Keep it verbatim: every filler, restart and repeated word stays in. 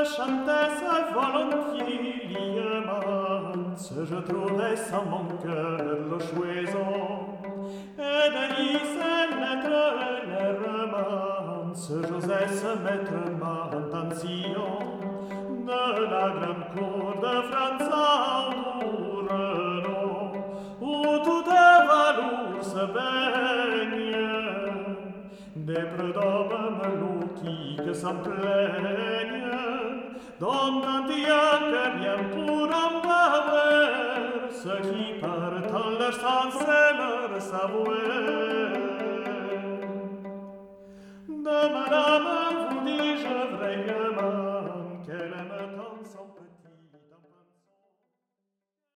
chantais sa volontiers liement, ce je trouvais sans mon cœur le choison, et de y se mettre les romances, j'osais se mettre ma intention, de la grande cour de France au Renaud, où toute valour se baigne, des prud'hommes meloux que s'en plaignent, dont tant il y a que bien pour en voir, ceux qui partent en leur sens et leur savoir. De madame